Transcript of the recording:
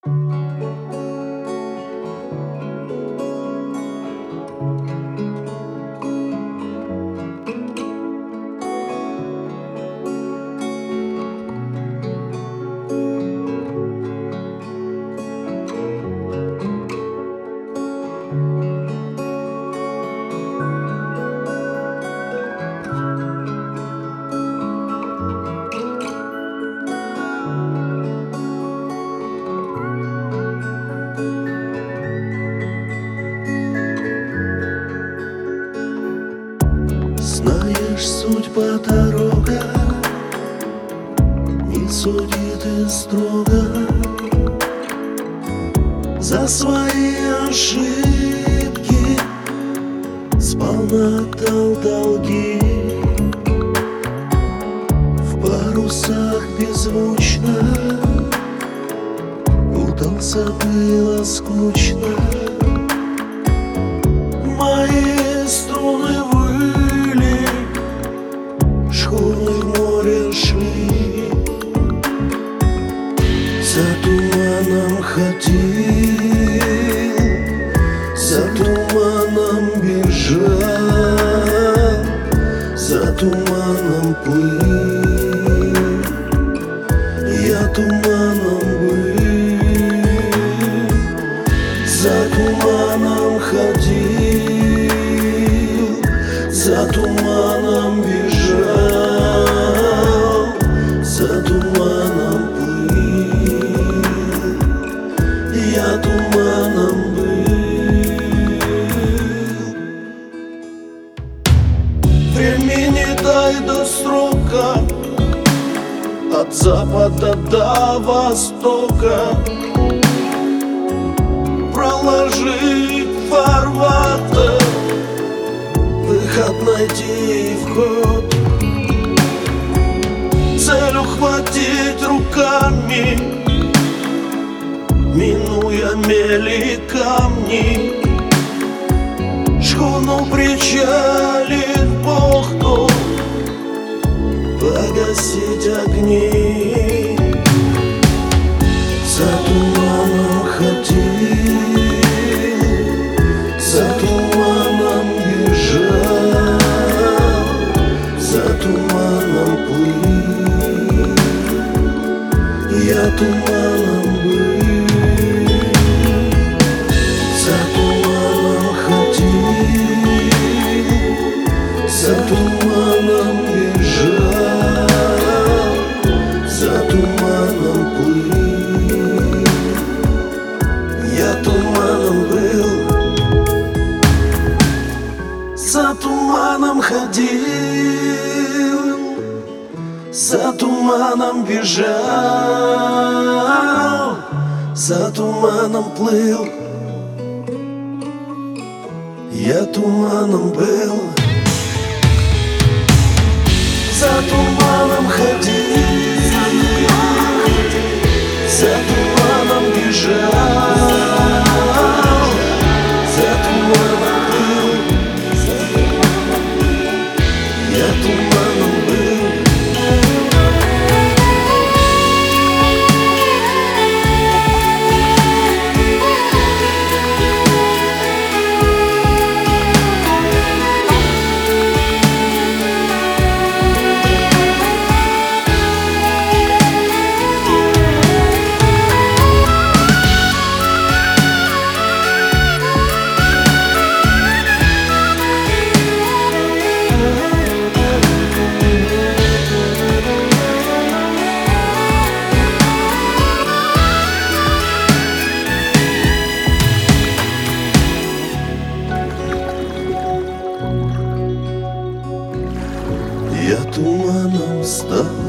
Знаешь, судьба дорога не судит и строго за свои ошибки, сполна отдал долги. В парусах беззвучно путался, было скучно. Мои струны выли, шхуны в море шли, за туманом ходил, за туманом бежал, за туманом плыл, я туманом был, за туманом ходил, за туманом бежал, за туманом плыл, я туманом был. Времени дай до срока, от запада до востока, проложить фарватер, выход найти и вход, цель ухватить руками, минуя мели и камни. Шхуну причалит в бухту, погасить огни. За туманом ходил, за туманом бежал, за туманом плыл, я туманом был. За туманом ходил, за туманом бежал, за туманом плыл, я туманом был. За туманом ходил, за туманом бежал, за туманом плыл, я туманом был. За туманом ходил, за туманом бежал, за туманом был, я туманом был. Я туманом стал.